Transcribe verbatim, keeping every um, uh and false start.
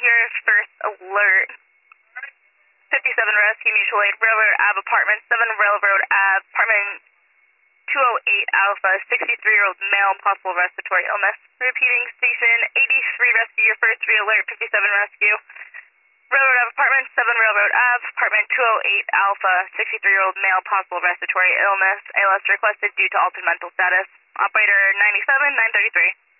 here, first alert. fifty-seven Rescue Mutual Aid, Railroad Ave, apartment seven Railroad Ave, apartment two oh eight Alpha, sixty-three-year-old male, possible respiratory illness. Repeating, station eighty-three Rescue, your first re-alert, fifty-seven Rescue. Railroad Ave, apartment seven Railroad Ave, apartment two oh eight Alpha, sixty-three-year-old male, possible respiratory illness. A L S requested due to altered mental status. Operator ninety-seven nine thirty-three.